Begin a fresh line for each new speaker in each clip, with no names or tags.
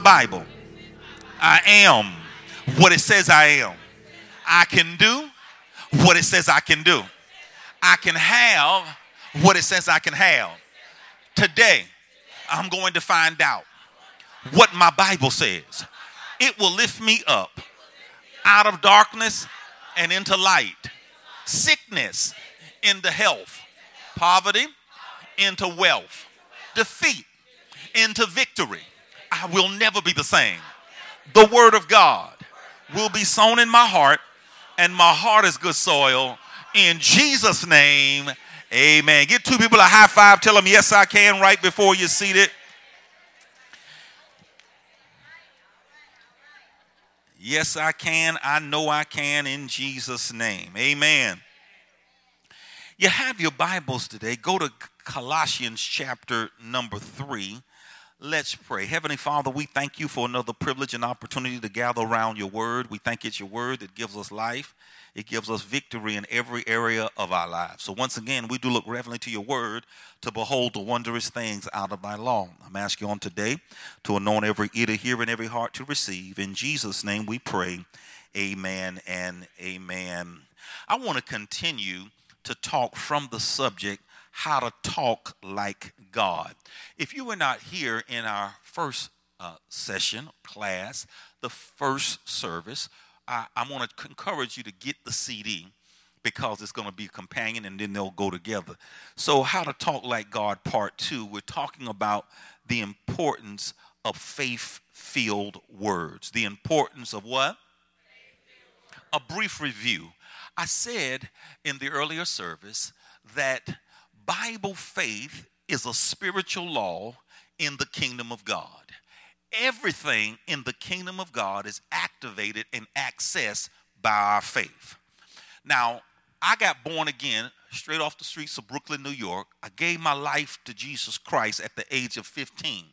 Bible. I am what it says I am. I can do what it says I can do. I can have what it says I can have. Today, I'm going to find out what my Bible says. It will lift me up out of darkness and into light. Sickness into health. Poverty into wealth. Defeat into victory. I will never be the same. The word of God will be sown in my heart, and my heart is good soil. In Jesus' name, amen. Give two people a high five. Tell them, yes, I can, right before you're seated. Yes, I can. I know I can in Jesus' name. Amen. You have your Bibles today. Go to Colossians chapter number 3. Let's pray. Heavenly Father, we thank you for another privilege and opportunity to gather around your word. We thank it's your word that gives us life. It gives us victory in every area of our lives. So once again, we do look reverently to your word to behold the wondrous things out of thy law. I'm asking you on today to anoint every ear to hear and every heart to receive. In Jesus' name we pray. Amen and amen. I want to continue to talk from the subject, how to talk like God. If you were not here in our first session, class, the first service, I want to encourage you to get the CD because it's going to be a companion and then they'll go together. So how to talk like God part 2, we're talking about the importance of faith-filled words. The importance of what? A brief review. I said in the earlier service that Bible faith is a spiritual law in the kingdom of God. Everything in the kingdom of God is activated and accessed by our faith. Now, I got born again straight off the streets of Brooklyn, New York. I gave my life to Jesus Christ at the age of 15.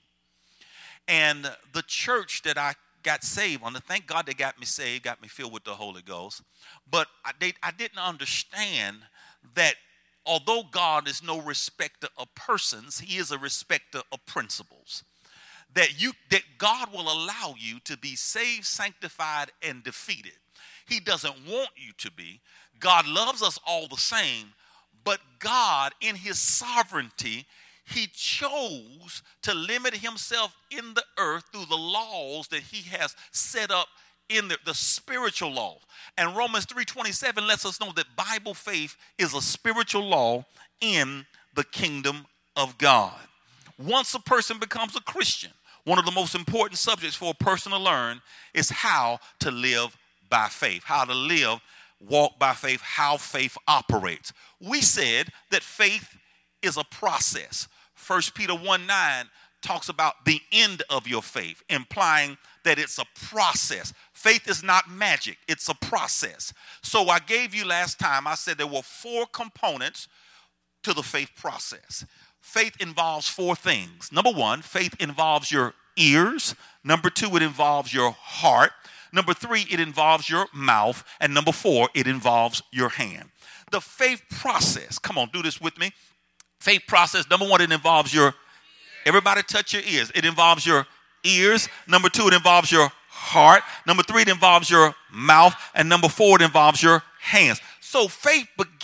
And the church that I got saved on, thank God they got me saved, got me filled with the Holy Ghost. But I didn't understand that although God is no respecter of persons, he is a respecter of principles. That God will allow you to be saved, sanctified, and defeated. He doesn't want you to be. God loves us all the same, but God, in his sovereignty, he chose to limit himself in the earth through the laws that he has set up in the spiritual law. And Romans 3:27 lets us know that Bible faith is a spiritual law in the kingdom of God. Once a person becomes a Christian, one of the most important subjects for a person to learn is how to live by faith, how to live, walk by faith, how faith operates. We said that faith is a process. 1 Peter 1:9 talks about the end of your faith, implying that it's a process. Faith is not magic, it's a process. So I gave you last time, I said there were 4 components to the faith process. Faith involves 4 things. Number 1, faith involves your ears. Number 2, it involves your heart. Number 3, it involves your mouth. And number 4, it involves your hand. The faith process, come on, do this with me. Faith process, number 1, it involves your, everybody touch your ears. It involves your ears. Number 2, it involves your heart. Number 3, it involves your mouth. And number 4, it involves your hands. So faith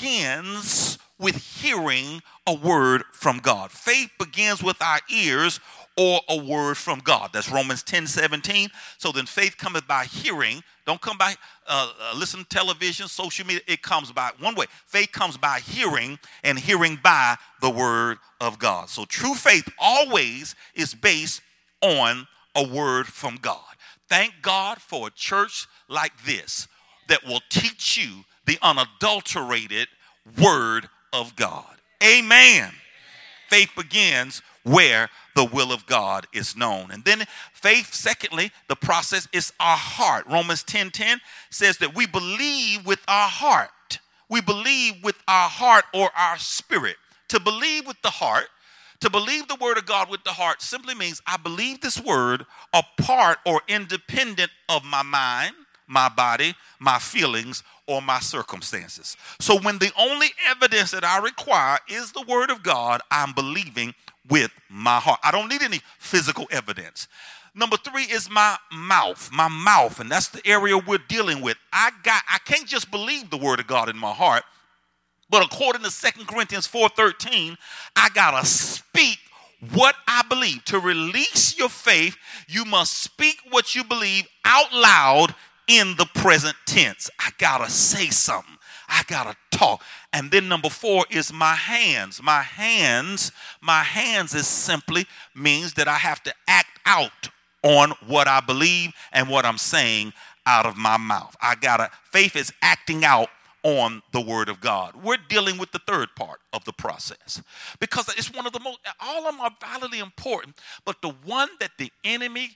begins with hearing a word from God. Faith begins with our ears or a word from God. That's Romans 10:17. So then faith cometh by hearing. Don't come by listen to television, social media. It comes by one way. Faith comes by hearing, and hearing by the word of God. So true faith always is based on a word from God. Thank God for a church like this that will teach you the unadulterated word of God. Amen. Faith begins where the will of God is known. And then faith, secondly, the process is our heart. Romans 10:10 says that we believe with our heart. We believe with our heart or our spirit. To believe with the heart, to believe the word of God with the heart simply means I believe this word apart or independent of my mind, my body, my feelings, or my circumstances. So when the only evidence that I require is the word of God, I'm believing with my heart. I don't need any physical evidence. Number 3 is my mouth, and that's the area we're dealing with. I can't just believe the word of God in my heart, but according to 2 Corinthians 4:13, I gotta speak what I believe. To release your faith, you must speak what you believe out loud in the present tense. I gotta say something. I gotta talk. And then number 4 is my hands. My hands is simply means that I have to act out on what I believe and what I'm saying out of my mouth. Faith is acting out on the word of God. We're dealing with the third part of the process because it's one of the most, all of them are vitally important, but the one that the enemy,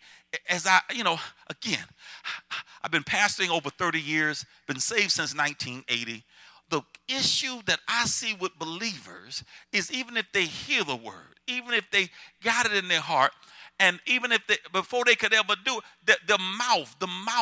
again, I've been pastoring over 30 years, been saved since 1980. The issue that I see with believers is even if they hear the word, even if they got it in their heart, and even if before they could ever do it, the mouth,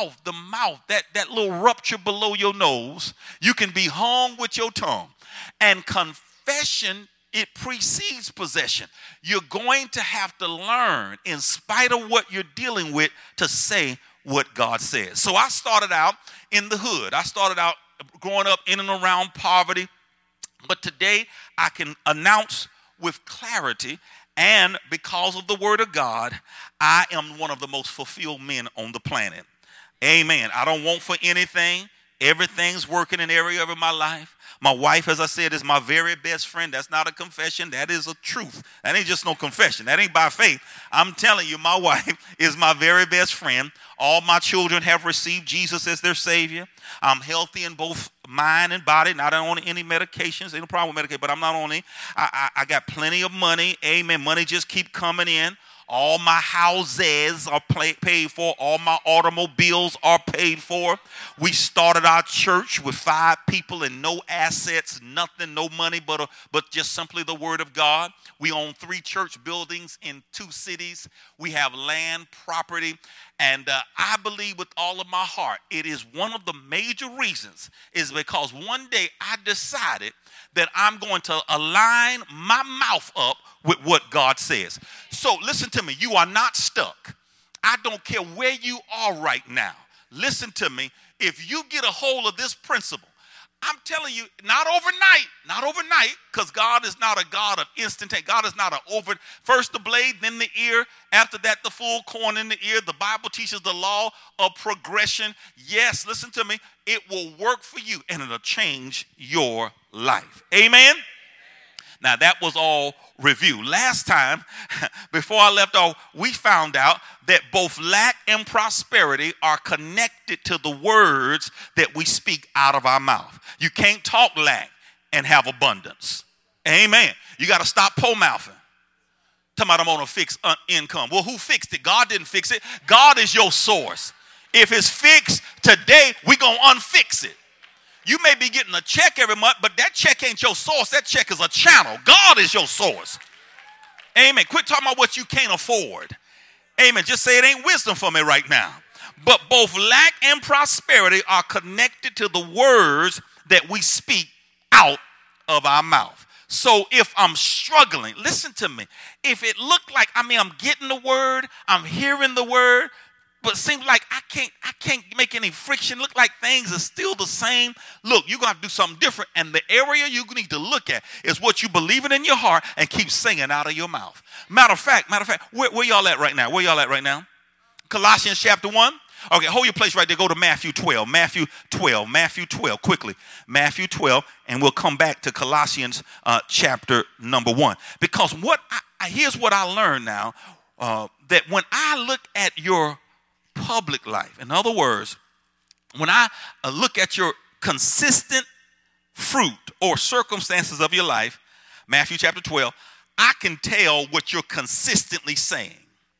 that little rupture below your nose, you can be hung with your tongue. And confession, it precedes possession. You're going to have to learn, in spite of what you're dealing with, to say what God says. So I started out in the hood. I started out growing up in and around poverty. But today I can announce with clarity, and because of the word of God, I am one of the most fulfilled men on the planet. Amen. I don't want for anything. Everything's working in every area of my life. My wife, as I said, is my very best friend. That's not a confession. That is a truth. That ain't just no confession. That ain't by faith. I'm telling you, my wife is my very best friend. All my children have received Jesus as their Savior. I'm healthy in both mind and body. Not on any medications. Ain't no problem with medication, but I'm not on any. I got plenty of money. Amen. Money just keep coming in. All my houses are paid for. All my automobiles are paid for. We started our church with 5 people and no assets, nothing, no money, but just simply the word of God. We own 3 church buildings in 2 cities. We have land, property, and I believe with all of my heart, it is one of the major reasons is because one day I decided that I'm going to align my mouth up with what God says. So listen to me. You are not stuck. I don't care where you are right now. Listen to me. If you get a hold of this principle, I'm telling you, not overnight, because God is not a God of instantaneous. God is not first the blade, then the ear. After that, the full corn in the ear. The Bible teaches the law of progression. Yes, listen to me. It will work for you, and it'll change your life. Amen? Now, that was all review. Last time, before I left off, we found out that both lack and prosperity are connected to the words that we speak out of our mouth. You can't talk lack and have abundance. Amen. You got to stop po-mouthing. Talking about I'm going to fix income. Well, who fixed it? God didn't fix it. God is your source. If it's fixed today, we're going to unfix it. You may be getting a check every month, but that check ain't your source. That check is a channel. God is your source. Amen. Quit talking about what you can't afford. Amen. Just say it ain't wisdom for me right now. But both lack and prosperity are connected to the words that we speak out of our mouth. So if I'm struggling, listen to me. If it looked like, I'm getting the word, I'm hearing the word, but it seems like I can't make any friction. Look like things are still the same. Look, you're going to have to do something different. And the area you need to look at is what you believe in your heart and keep singing out of your mouth. Matter of fact, where y'all at right now? Where y'all at right now? Colossians chapter 1. Okay, hold your place right there. Go to Matthew 12. Matthew 12, quickly. Matthew 12, and we'll come back to Colossians chapter number 1. Because here's what I learned now, that when I look at your public life, in other words, when I look at your consistent fruit or circumstances of your life, Matthew chapter 12, I can tell what you're consistently saying.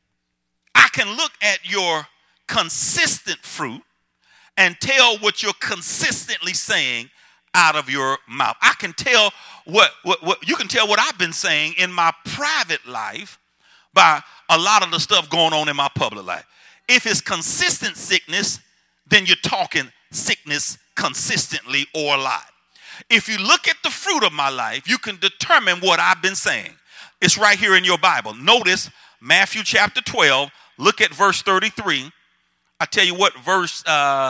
I can look at your consistent fruit and tell what you're consistently saying out of your mouth. I can tell what you can tell what I've been saying in my private life by a lot of the stuff going on in my public life. If it's consistent sickness, then you're talking sickness consistently or a lot. If you look at the fruit of my life, you can determine what I've been saying. It's right here in your Bible. Notice Matthew chapter 12, Look at verse 33. I tell you what, verse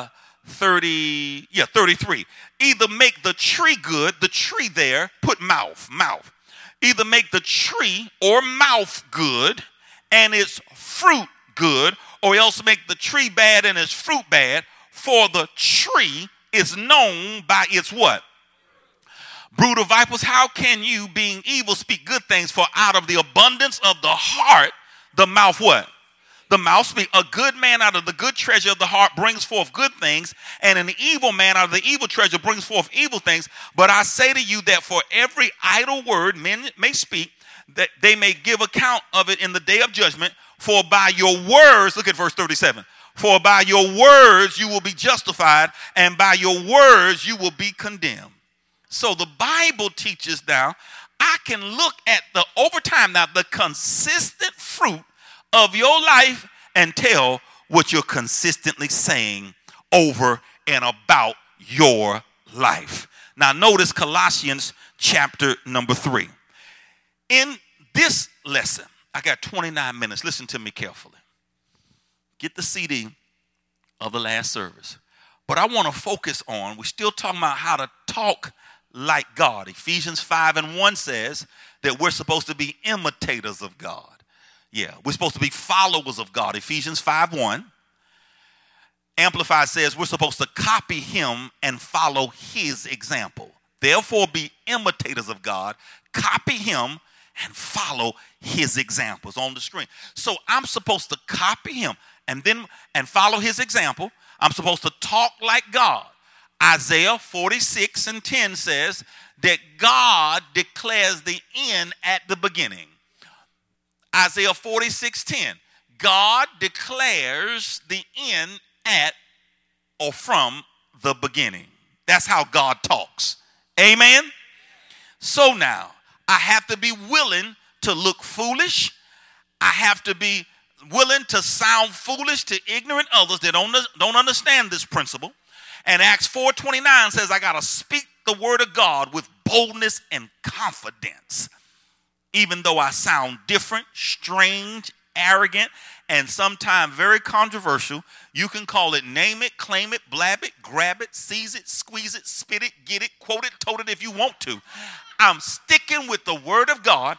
33. Either make the tree good, the tree there, put mouth. Either make the tree or mouth good and its fruit good, or else make the tree bad and its fruit bad, for the tree is known by its what? Brood of vipers, how can you, being evil, speak good things? For out of the abundance of the heart, the mouth what? The mouth speaks. A good man out of the good treasure of the heart brings forth good things, and an evil man out of the evil treasure brings forth evil things. But I say to you that for every idle word men may speak, that they may give account of it in the day of judgment. For by your words, look at verse 37, for by your words you will be justified, and by your words you will be condemned. So the Bible teaches now, I can look at over time now, the consistent fruit of your life and tell what you're consistently saying over and about your life. Now notice Colossians chapter number 3. In this lesson, I got 29 minutes. Listen to me carefully. Get the CD of the last service. But I want to focus on, we're still talking about how to talk like God. Ephesians 5:1 says that we're supposed to be imitators of God. Yeah, we're supposed to be followers of God. Ephesians 5:1. Amplified says we're supposed to copy him and follow his example. Therefore, be imitators of God, copy him, and follow his examples on the screen. So I'm supposed to copy him and follow his example. I'm supposed to talk like God. Isaiah 46:10 says that God declares the end at the beginning. Isaiah 46:10, God declares the end at or from the beginning. That's how God talks. Amen? So now, I have to be willing to look foolish. I have to be willing to sound foolish to ignorant others that don't understand this principle. And Acts 4:29 says I got to speak the word of God with boldness and confidence. Even though I sound different, strange, arrogant, and sometimes very controversial, you can call it name it, claim it, blab it, grab it, seize it, squeeze it, spit it, get it, quote it, tote it if you want to. I'm sticking with the word of God.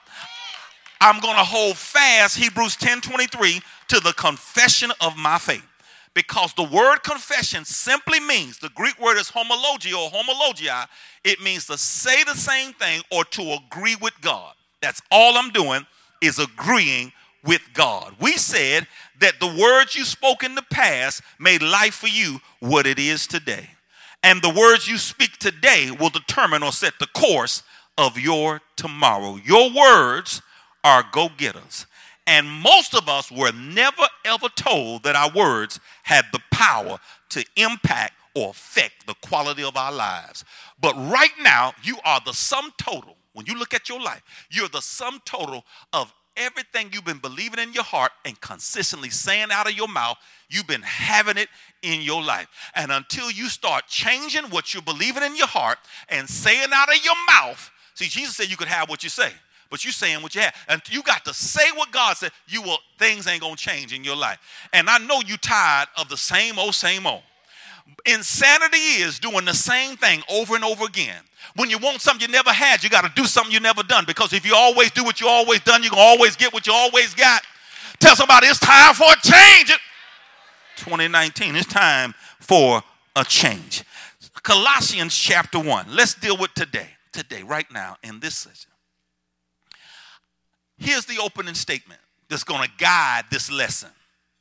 I'm going to hold fast, Hebrews 10:23, to the confession of my faith. Because the word confession simply means, the Greek word is homologio or homologia. It means to say the same thing or to agree with God. That's all I'm doing is agreeing with God. We said that the words you spoke in the past made life for you what it is today. And the words you speak today will determine or set the course of your tomorrow. Your words are go-getters. And most of us were never ever told that our words had the power to impact or affect the quality of our lives. But right now, you are the sum total. When you look at your life, you're the sum total of everything you've been believing in your heart and consistently saying out of your mouth. You've been having it in your life. And until you start changing what you're believing in your heart and saying out of your mouth, see, Jesus said you could have what you say, but you're saying what you have. And you got to say what God said. Things ain't going to change in your life. And I know you're tired of the same old, same old. Insanity is doing the same thing over and over again. When you want something you never had, you got to do something you never done. Because if you always do what you always done, you're going to always get what you always got. Tell somebody it's time for a change. 2019, it's time for a change. Colossians chapter 1. Let's deal with today, right now, in this session. Here's the opening statement that's going to guide this lesson.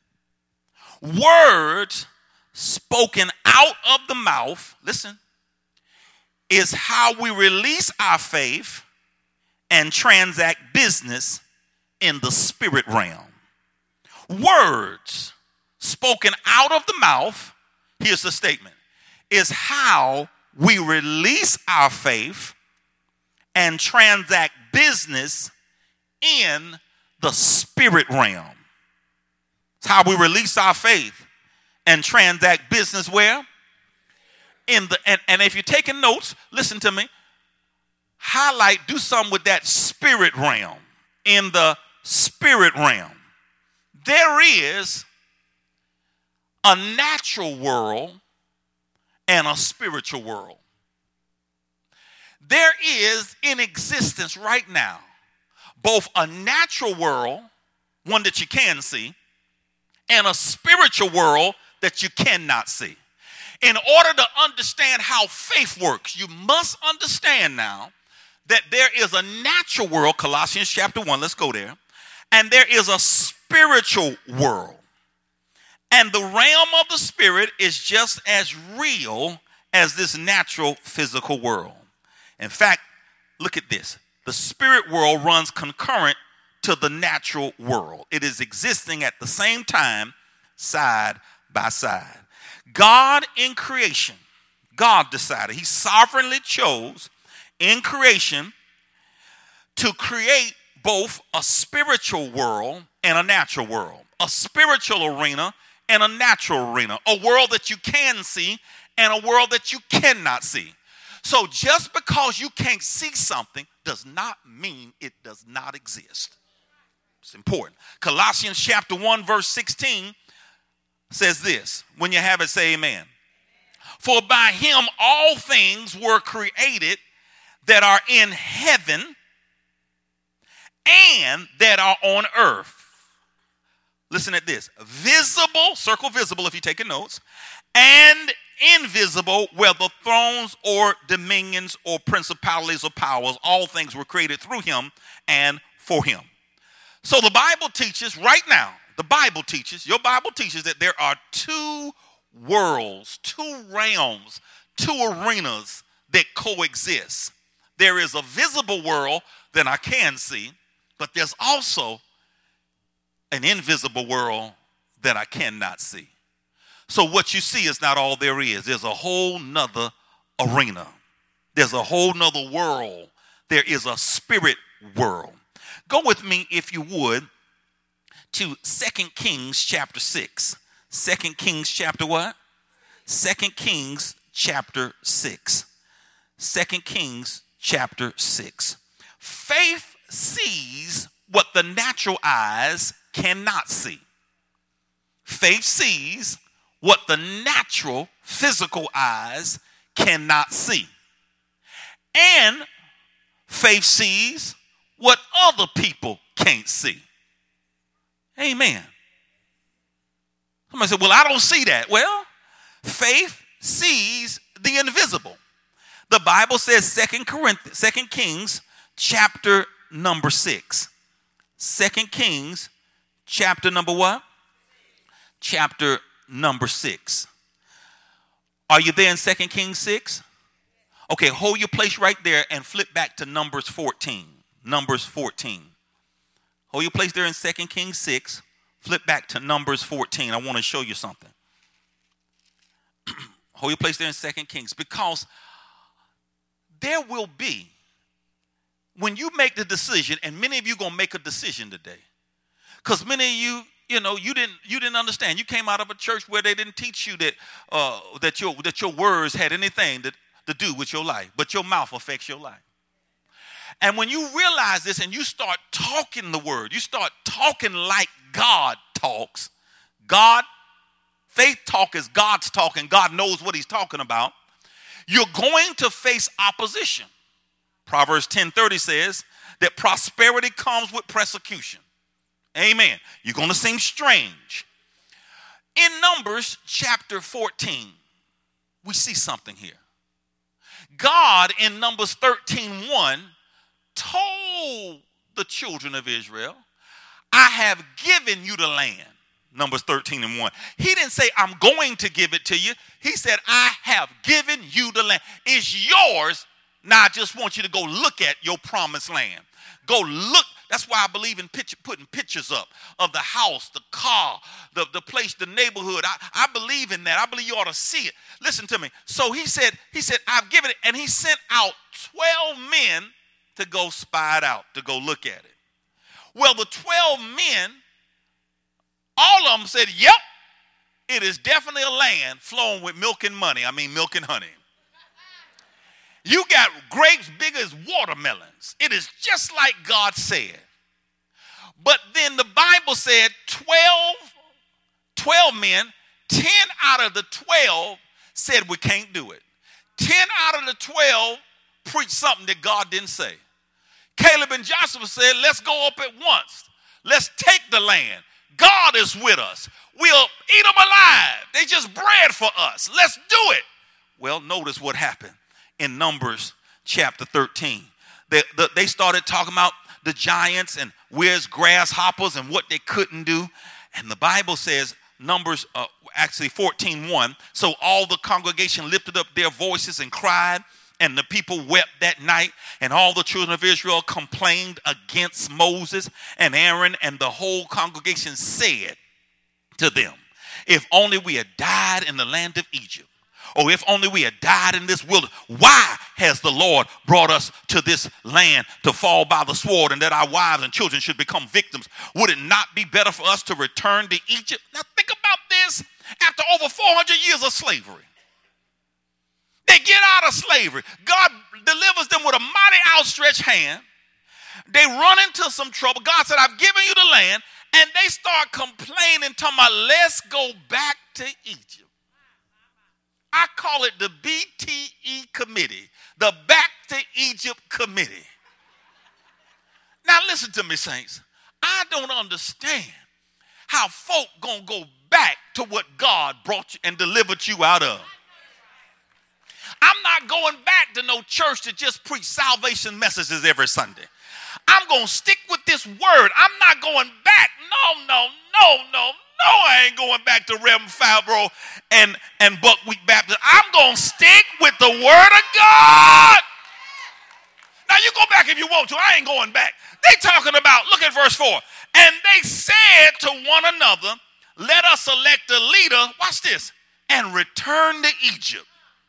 Words spoken out of the mouth, listen, is how we release our faith and transact business in the spirit realm. Words spoken out of the mouth, here's the statement, is how we release our faith and transact business in the spirit realm. It's how we release our faith and transact business where? And if you're taking notes, listen to me. Do something with that spirit realm. In the spirit realm. there is a natural world and a spiritual world. There is in existence right now both a natural world, one that you can see, and a spiritual world that you cannot see. In order to understand how faith works, you must understand now that there is a natural world, Colossians chapter 1, let's go there, and there is a spiritual world. And the realm of the spirit is just as real as this natural physical world. In fact, look at this. The spirit world runs concurrent to the natural world. It is existing at the same time, side by side. God in creation, God decided, he sovereignly chose in creation to create both a spiritual world and a natural world, a spiritual arena and a natural arena, a world that you can see and a world that you cannot see. So just because you can't see something does not mean it does not exist. It's important. Colossians chapter 1 verse 16 says this. When you have it, say amen. For by him all things were created that are in heaven and that are on earth. Listen at this. Visible, circle visible if you're taking notes, and invisible, whether thrones or dominions or principalities or powers, all things were created through him and for him. So the Bible teaches right now, your Bible teaches that there are two worlds, two realms, two arenas that coexist. There is a visible world that I can see, but there's also an invisible world that I cannot see. So what you see is not all there is. There's a whole nother arena. There's a whole nother world. There is a spirit world. Go with me, if you would, to 2 Kings chapter 6. 2 Kings chapter what? 2 Kings chapter 6. 2 Kings chapter 6. Faith sees what the natural eyes cannot see. Faith sees what the natural physical eyes cannot see. And faith sees what other people can't see. Amen. Somebody said, well, I don't see that. Well, faith sees the invisible. The Bible says 2 Kings chapter number 6. 2 Kings chapter number what? Chapter number 6. Are you there in 2 Kings 6? Okay, hold your place right there and flip back to Numbers 14. Numbers 14. Hold your place there in 2 Kings 6. Flip back to Numbers 14. I want to show you something. Hold your place there in 2 Kings, because there will be, when you make the decision, and many of you going to make a decision today, because many of you, you didn't understand. You came out of a church where they didn't teach you that your words had anything to do with your life, but your mouth affects your life. And when you realize this and you start talking the word, you start talking like God talks. Faith talk is God's talk, and God knows what he's talking about. You're going to face opposition. Proverbs 10:30 says that prosperity comes with persecution. Amen. You're going to seem strange. In Numbers chapter 14, we see something here. God in Numbers 13:1 told the children of Israel, I have given you the land. Numbers 13:1. He didn't say, I'm going to give it to you. He said, I have given you the land. It's yours. Now I just want you to go look at your promised land. Go look. That's why I believe in putting pictures up of the house, the car, the place, the neighborhood. I believe in that. I believe you ought to see it. Listen to me. So he said, I've given it. And he sent out 12 men to go spy it out, to go look at it. Well, the 12 men, all of them said, yep, it is definitely a land flowing with milk and money. I mean, milk and honey. You got grapes big as watermelons. It is just like God said. But then the Bible said 12 men, 10 out of the 12 said we can't do it. 10 out of the 12 preached something that God didn't say. Caleb and Joshua said, let's go up at once. Let's take the land. God is with us. We'll eat them alive. They just bread for us. Let's do it. Well, notice what happened in Numbers chapter 13. They started talking about the giants and where's grasshoppers and what they couldn't do. And the Bible says, Numbers actually 14:1. So all the congregation lifted up their voices and cried, and the people wept that night, and all the children of Israel complained against Moses and Aaron, and the whole congregation said to them, if only we had died in the land of Egypt, or if only we had died in this wilderness. Why has the Lord brought us to this land to fall by the sword, and that our wives and children should become victims? Would it not be better for us to return to Egypt? Now think about this. After over 400 years of slavery, they get out of slavery. God delivers them with a mighty outstretched hand. They run into some trouble. God said, I've given you the land. And they start complaining, talking about, let's go back to Egypt. I call it the BTE committee, the Back to Egypt committee. Now listen to me, saints. I don't understand how folk gonna go back to what God brought you and delivered you out of. I'm not going back to no church that just preach salvation messages every Sunday. I'm going to stick with this word. I'm not going back. No, I ain't going back to Reverend Fabro and Buckwheat Baptist. I'm going to stick with the word of God. Now, you go back if you want to. I ain't going back. They talking about, look at verse 4. And they said to one another, let us select a leader, watch this, and return to Egypt.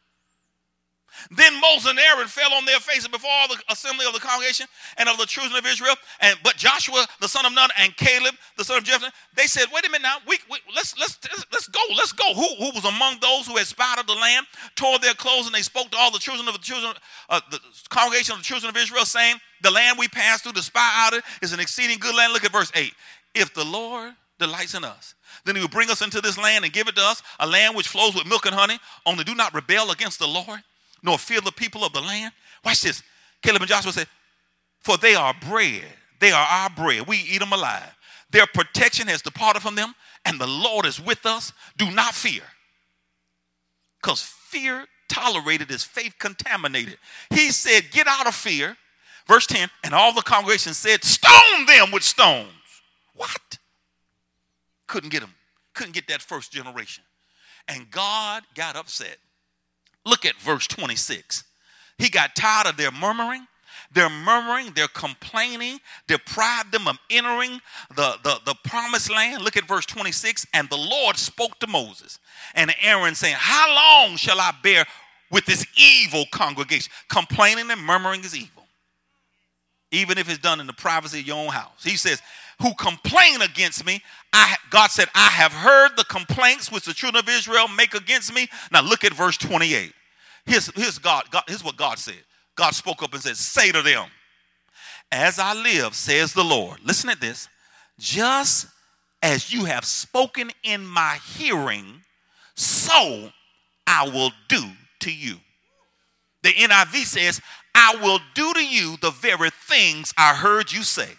Then Moses and Aaron fell on their faces before all the assembly of the congregation and of the children of Israel. But Joshua, the son of Nun, and Caleb, the son of Jephunneh, they said, wait a minute now, let's go. Who was among those who had spied of the land, tore their clothes, and they spoke to all the congregation of the children of Israel, saying, the land we passed through to spy out of is an exceeding good land. Look at verse 8. If the Lord delights in us, then he will bring us into this land and give it to us, a land which flows with milk and honey. Only do not rebel against the Lord, nor fear the people of the land. Watch this. Caleb and Joshua said, for they are bread. They are our bread. We eat them alive. Their protection has departed from them, and the Lord is with us. Do not fear. Because fear tolerated is faith contaminated. He said, get out of fear. Verse 10, and all the congregation said, stone them with stones. What? Couldn't get them. Couldn't get that first generation. And God got upset. Look at verse 26. He got tired of their murmuring. Their murmuring, their complaining, deprived them of entering the promised land. Look at verse 26. And the Lord spoke to Moses and Aaron, saying, how long shall I bear with this evil congregation? Complaining and murmuring is evil, even if it's done in the privacy of your own house. He says, who complain against me. God said, I have heard the complaints which the children of Israel make against me. Now look at verse 28. Here's what God said. God spoke up and said, say to them, as I live, says the Lord. Listen at this. Just as you have spoken in my hearing, so I will do to you. The NIV says, I will do to you the very things I heard you say.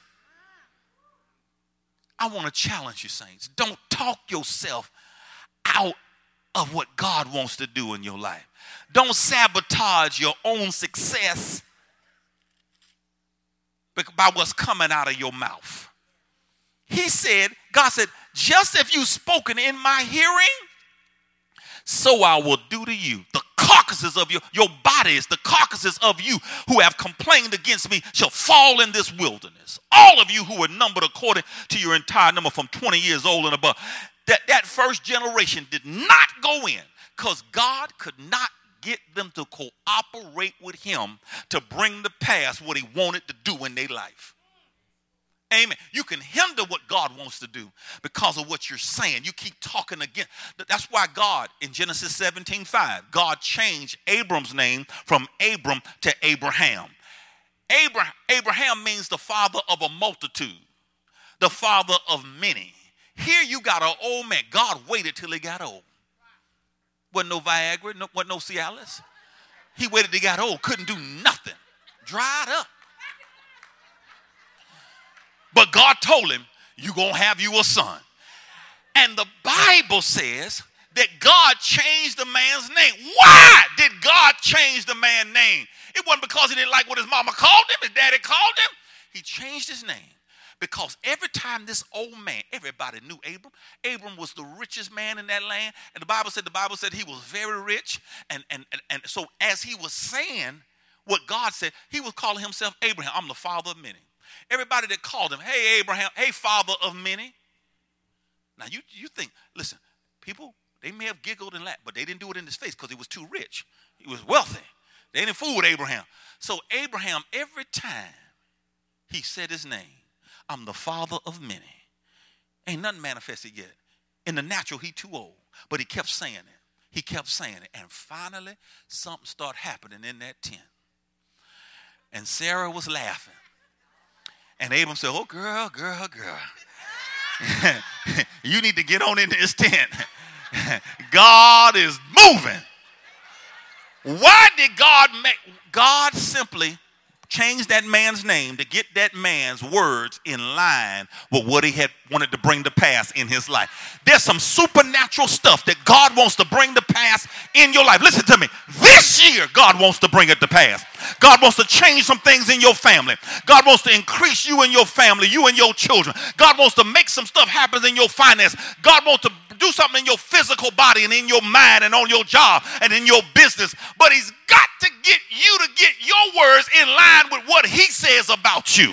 I want to challenge you, saints. Don't talk yourself out of what God wants to do in your life. Don't sabotage your own success by what's coming out of your mouth. He said, God said, just if you've spoken in my hearing, so I will do to you. The carcasses of your bodies, the carcasses of you who have complained against me shall fall in this wilderness. All of you who are numbered according to your entire number from 20 years old and above. That first generation did not go in because God could not get them to cooperate with him to bring to pass what he wanted to do in their life. Amen. You can hinder what God wants to do because of what you're saying. You keep talking again. That's why God, in Genesis 17:5, God changed Abram's name from Abram to Abraham. Abraham means the father of a multitude. the father of many. Here you got an old man. God waited till he got old. Wasn't no Viagra, wasn't no Cialis. He waited till he got old, couldn't do nothing. Dried up. But God told him, you're going to have you a son. And the Bible says that God changed the man's name. Why did God change the man's name? It wasn't because he didn't like what his mama called him, his daddy called him. He changed his name because every time this old man, everybody knew Abram. Abram was the richest man in that land. And the Bible said he was very rich. And so as he was saying what God said, he was calling himself Abraham. I'm the father of many. Everybody that called him, hey, Abraham, hey, father of many. Now, you think, listen, people, they may have giggled and laughed, but they didn't do it in his face because he was too rich. He was wealthy. They didn't fool with Abraham. So Abraham, every time he said his name, I'm the father of many. Ain't nothing manifested yet. In the natural, he too old. But he kept saying it. He kept saying it. And finally, something started happening in that tent. And Sarah was laughing. And Abram said, oh, girl. You need to get on into this tent. God is moving. Why did God simply change that man's name to get that man's words in line with what he had wanted to bring to pass in his life? There's some supernatural stuff that God wants to bring to pass in your life. Listen to me. This year, God wants to bring it to pass. God wants to change some things in your family. God wants to increase you and your family, you and your children. God wants to make some stuff happen in your finance. God wants to do something in your physical body and in your mind and on your job and in your business. But he's got to get you to get your words in line with what he says about you.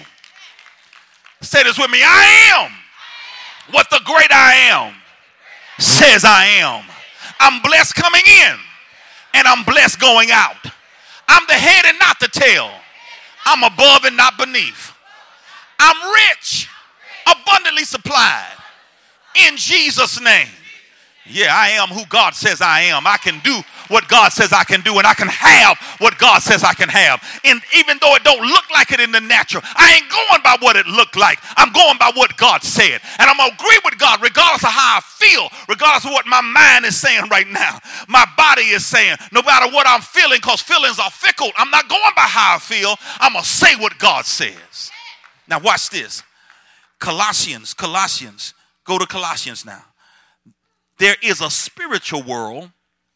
Say this with me. I am what the great I am says I am. I'm blessed coming in and I'm blessed going out. I'm the head and not the tail. I'm above and not beneath. I'm rich, abundantly supplied. In Jesus' name. Yeah, I am who God says I am. I can do what God says I can do, and I can have what God says I can have. And even though it don't look like it in the natural, I ain't going by what it looked like. I'm going by what God said. And I'm going to agree with God regardless of how I feel, regardless of what my mind is saying right now. My body is saying, no matter what I'm feeling, because feelings are fickle, I'm not going by how I feel. I'm going to say what God says. Now watch this. Colossians. Go to Colossians now. There is a spiritual world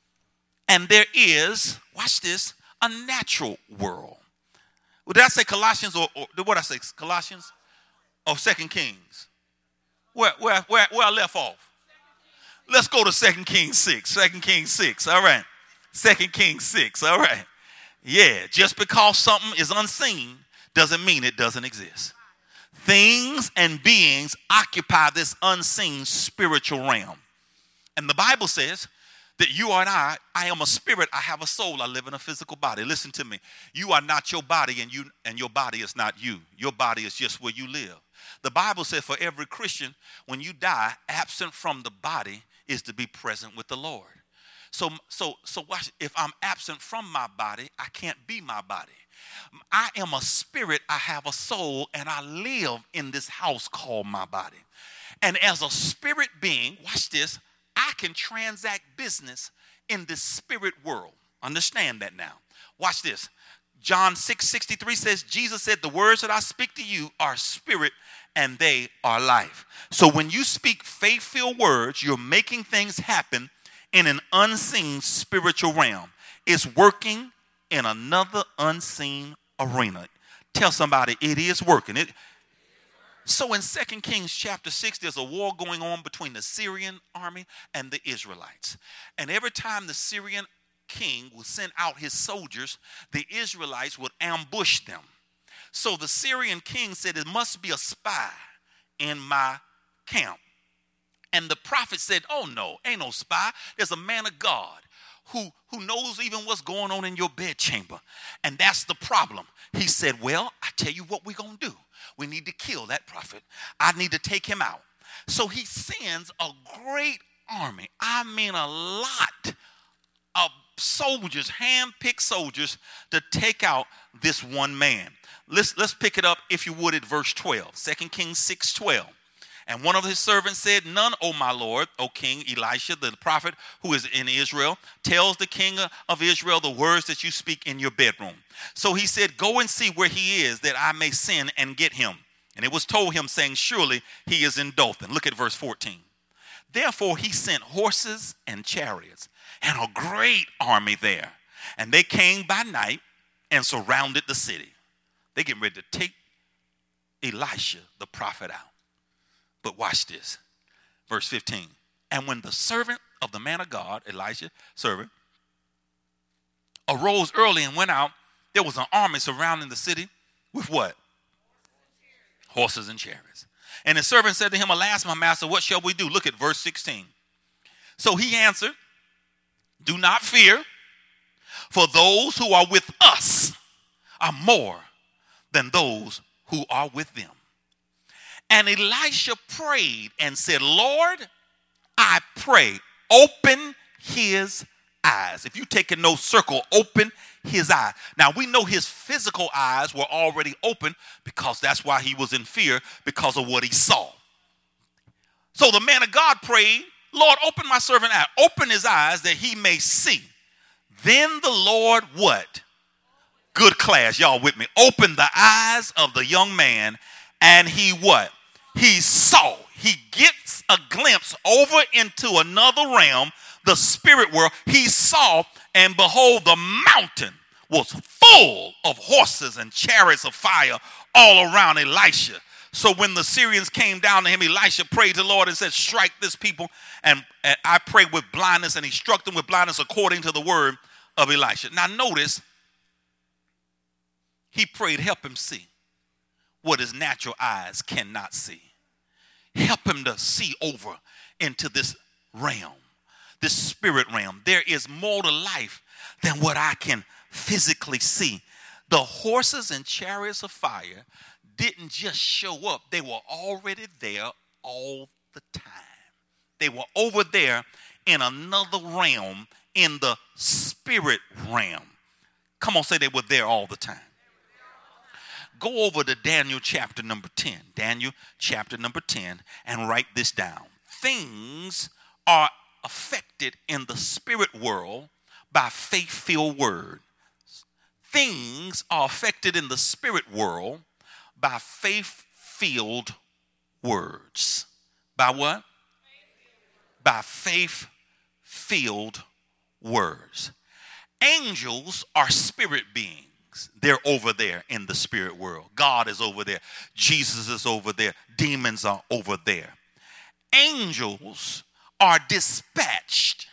and there is, watch this, a natural world. Well, did I say Colossians or what did I say? Colossians or 2 Kings? Where I left off? Let's go to 2 Kings 6. 2 Kings 6. All right. 2 Kings 6. All right. Yeah, just because something is unseen doesn't mean it doesn't exist. Things and beings occupy this unseen spiritual realm. And the Bible says that you and I am a spirit, I have a soul, I live in a physical body. Listen to me. You are not your body and your body is not you. Your body is just where you live. The Bible says for every Christian, when you die, absent from the body is to be present with the Lord. So watch, if I'm absent from my body, I can't be my body. I am a spirit, I have a soul, and I live in this house called my body. And as a spirit being, watch this, I can transact business in the spirit world. Understand that now. Watch this. John 6:63 says, Jesus said, the words that I speak to you are spirit and they are life. So when you speak faith-filled words, you're making things happen in an unseen spiritual realm. It's working in another unseen arena. Tell somebody it is working. So in 2 Kings chapter 6, there's a war going on between the Syrian army and the Israelites. And every time the Syrian king would send out his soldiers, the Israelites would ambush them. So the Syrian king said, there must be a spy in my camp. And the prophet said, oh no, ain't no spy. There's a man of God who knows even what's going on in your bedchamber. And that's the problem. He said, well, I tell you what we're going to do. We need to kill that prophet. I need to take him out. So he sends a great army. I mean a lot of soldiers, hand-picked soldiers, to take out this one man. Let's pick it up, if you would, at verse 12. 2 Kings 6:12. And one of his servants said, none, O my lord, O king. Elisha, the prophet who is in Israel, tells the king of Israel the words that you speak in your bedroom. So he said, go and see where he is, that I may send and get him. And it was told him, saying, surely he is in Dothan. Look at verse 14. Therefore he sent horses and chariots and a great army there. And they came by night and surrounded the city. They getting ready to take Elisha, the prophet, out. But watch this. Verse 15. And when the servant of the man of God, Elisha, servant, arose early and went out, there was an army surrounding the city with what? Horses and chariots. And the servant said to him, alas, my master, what shall we do? Look at verse 16. So he answered, do not fear, for those who are with us are more than those who are with them. And Elisha prayed and said, Lord, I pray, open his eyes. If you take a note, circle, open his eyes. Now, we know his physical eyes were already open because that's why he was in fear, because of what he saw. So the man of God prayed, Lord, open my servant eye, open his eyes that he may see. Then the Lord what? Good class, y'all with me. Opened the eyes of the young man, and he what? He saw. He gets a glimpse over into another realm, the spirit world. He saw, and behold, the mountain was full of horses and chariots of fire all around Elisha. So when the Syrians came down to him, Elisha prayed to the Lord and said, strike this people. And I prayed with blindness, and he struck them with blindness according to the word of Elisha. Now notice, he prayed, help him see what his natural eyes cannot see. Help him to see over into this realm, this spirit realm. There is more to life than what I can physically see. The horses and chariots of fire didn't just show up. They were already there all the time. They were over there in another realm, in the spirit realm. Come on, say they were there all the time. Go over to Daniel chapter number 10. Daniel chapter number 10, and write this down. Things are affected in the spirit world by faith-filled words. Things are affected in the spirit world by faith-filled words. By what? By faith-filled words. Angels are spirit beings. They're over there in the spirit world. God is over there. Jesus is over there. Demons are over there. Angels are dispatched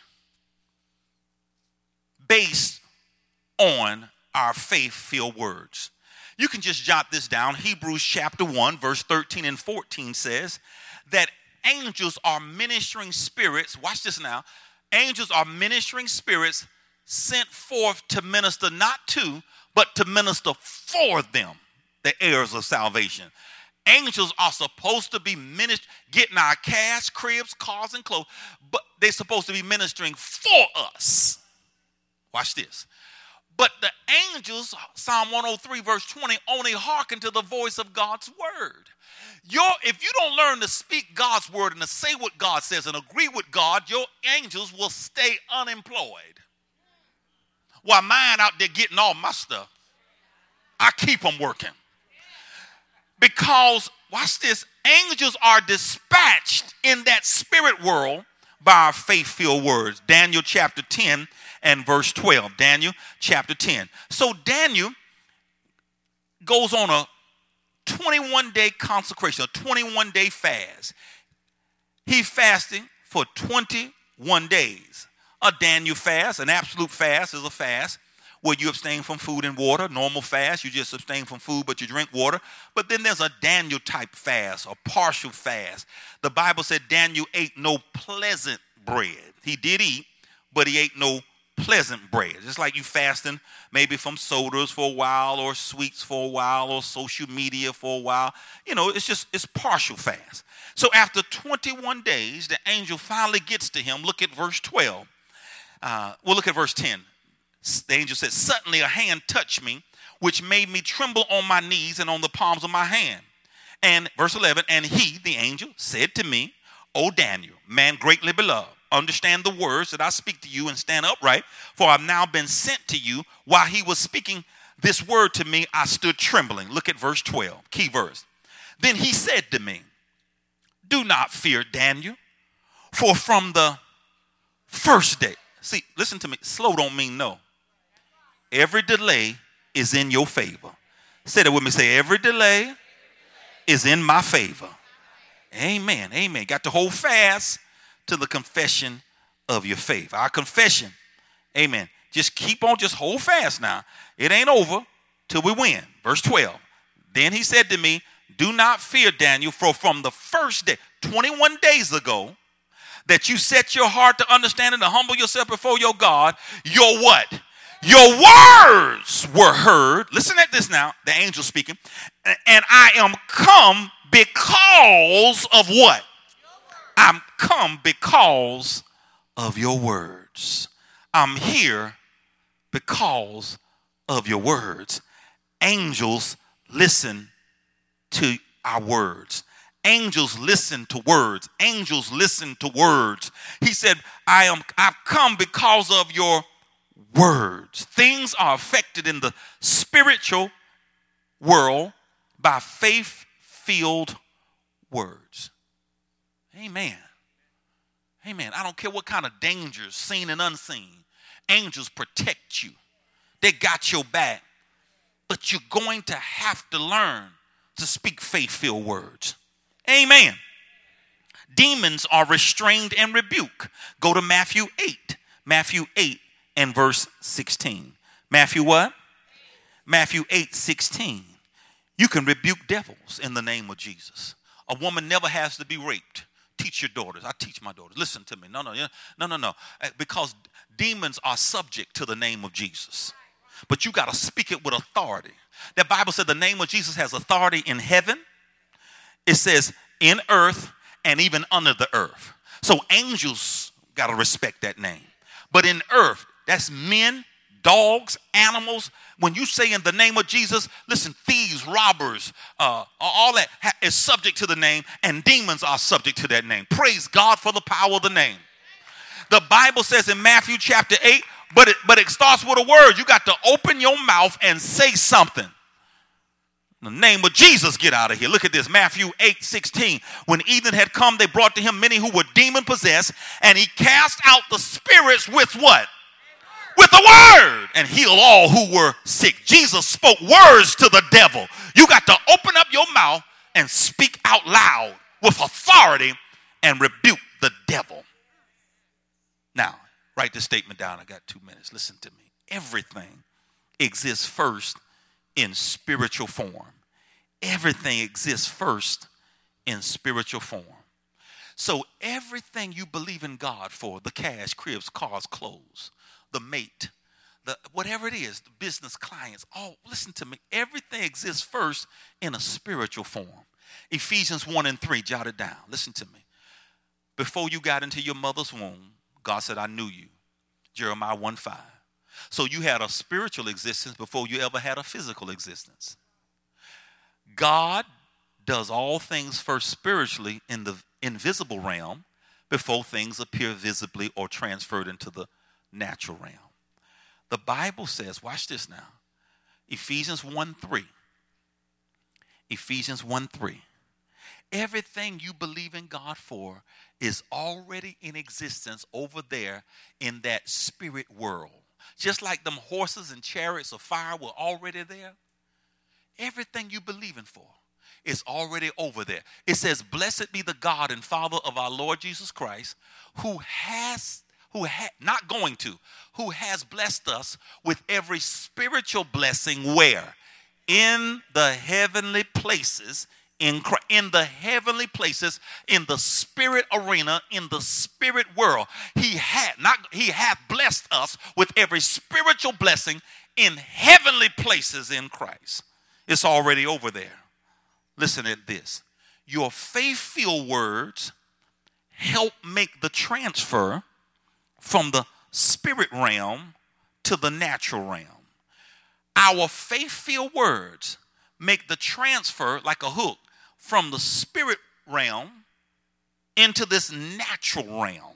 based on our faith-filled words. You can just jot this down. Hebrews chapter 1, verse 13 and 14 says that angels are ministering spirits. Watch this now. Angels are ministering spirits sent forth to minister not to, but to minister for them, the heirs of salvation. Angels are supposed to be getting our cash, cribs, cars, and clothes, but they're supposed to be ministering for us. Watch this. But the angels, Psalm 103, verse 20, only hearken to the voice of God's word. If you don't learn to speak God's word and to say what God says and agree with God, your angels will stay unemployed. While mine out there getting all my stuff, I keep them working. Because, watch this, angels are dispatched in that spirit world by our faith-filled words. Daniel chapter 10 and verse 12. Daniel chapter 10. So Daniel goes on a 21-day consecration, a 21-day fast. He's fasting for 21 days. A Daniel fast, an absolute fast, is a fast where you abstain from food and water. Normal fast, you just abstain from food, but you drink water. But then there's a Daniel type fast, a partial fast. The Bible said Daniel ate no pleasant bread. He did eat, but he ate no pleasant bread. Just like you fasting maybe from sodas for a while, or sweets for a while, or social media for a while. You know, it's partial fast. So after 21 days, the angel finally gets to him. Look at verse 12. We'll look at verse 10. The angel said, suddenly a hand touched me, which made me tremble on my knees and on the palms of my hand. And verse 11, and he, the angel, said to me, O Daniel, man greatly beloved, understand the words that I speak to you and stand upright, for I've now been sent to you. While he was speaking this word to me, I stood trembling. Look at verse 12, key verse. Then he said to me, do not fear, Daniel, for from the first day. See, listen to me. Slow don't mean no. Every delay is in your favor. Say that with me. Say, every delay is in my favor. Amen. Amen. Got to hold fast to the confession of your faith. Our confession. Amen. Just keep on. Just hold fast now. It ain't over till we win. Verse 12. Then he said to me, do not fear, Daniel, for from the first day, 21 days ago, that you set your heart to understand and to humble yourself before your God, your what? Your words were heard. Listen at this now, the angel speaking. And I am come because of what? I'm come because of your words. I'm here because of your words. Angels listen to our words. Angels listen to words. Angels listen to words. He said, I've come because of your words. Things are affected in the spiritual world by faith-filled words. Amen. Amen. I don't care what kind of dangers, seen and unseen. Angels protect you. They got your back. But you're going to have to learn to speak faith-filled words. Amen. Demons are restrained and rebuked. Go to Matthew 8. Matthew 8 and verse 16. Matthew what? Matthew 8:16. You can rebuke devils in the name of Jesus. A woman never has to be raped. Teach your daughters. I teach my daughters. Listen to me. No. Because demons are subject to the name of Jesus. But you got to speak it with authority. The Bible said the name of Jesus has authority in heaven. It says in earth and even under the earth. So angels got to respect that name. But in earth, that's men, dogs, animals. When you say in the name of Jesus, listen, thieves, robbers, all that is subject to the name, and demons are subject to that name. Praise God for the power of the name. The Bible says in Matthew chapter 8, but it starts with a word. You got to open your mouth and say something. In the name of Jesus, get out of here. Look at this, Matthew 8:16. When evening had come, they brought to him many who were demon-possessed, and he cast out the spirits with what? With a word, and healed all who were sick. Jesus spoke words to the devil. You got to open up your mouth and speak out loud with authority and rebuke the devil. Now, write this statement down. I got 2 minutes. Listen to me. Everything exists first in spiritual form. Everything exists first in spiritual form. So everything you believe in God for, the cash, cribs, cars, clothes, the mate, whatever it is, the business clients, listen to me. Everything exists first in a spiritual form. Ephesians 1:3, jot it down. Listen to me. Before you got into your mother's womb, God said, I knew you. Jeremiah 1:5. So you had a spiritual existence before you ever had a physical existence. God does all things first spiritually in the invisible realm before things appear visibly or transferred into the natural realm. The Bible says, watch this now, Ephesians 1:3. Ephesians 1:3. Everything you believe in God for is already in existence over there in that spirit world. Just like them horses and chariots of fire were already there. Everything you believe in for is already over there. It says, blessed be the God and Father of our Lord Jesus Christ, who has blessed us with every spiritual blessing where? In the heavenly places, in the heavenly places, in the spirit arena, in the spirit world. He hath blessed us with every spiritual blessing in heavenly places in Christ. It's already over there. Listen at this. Your faith-filled words help make the transfer from the spirit realm to the natural realm. Our faith-filled words make the transfer like a hook from the spirit realm into this natural realm.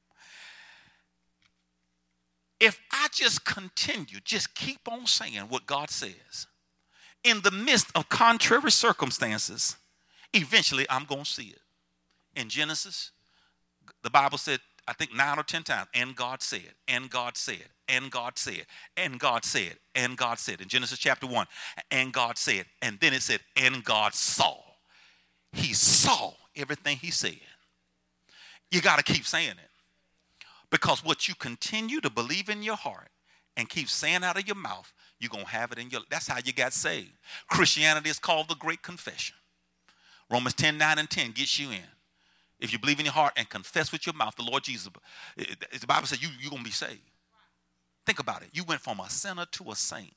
If I just continue, just keep on saying what God says, in the midst of contrary circumstances, eventually I'm going to see it. In Genesis, the Bible said, I think 9 or 10 times, and God said, and God said, and God said, and God said, and God said. In Genesis chapter 1, and God said, and then it said, and God saw. He saw everything he said. You got to keep saying it. Because what you continue to believe in your heart and keep saying out of your mouth, you're going to have it in your life. That's how you got saved. Christianity is called the Great Confession. Romans 10, 9, and 10 gets you in. If you believe in your heart and confess with your mouth the Lord Jesus, the Bible says you're going to be saved. Think about it. You went from a sinner to a saint.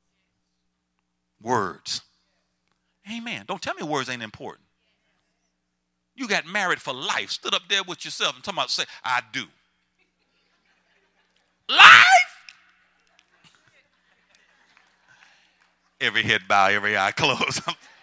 Words. Amen. Don't tell me words ain't important. You got married for life, stood up there with yourself and talking about, say, I do. Life. Every head bow, every eye closed.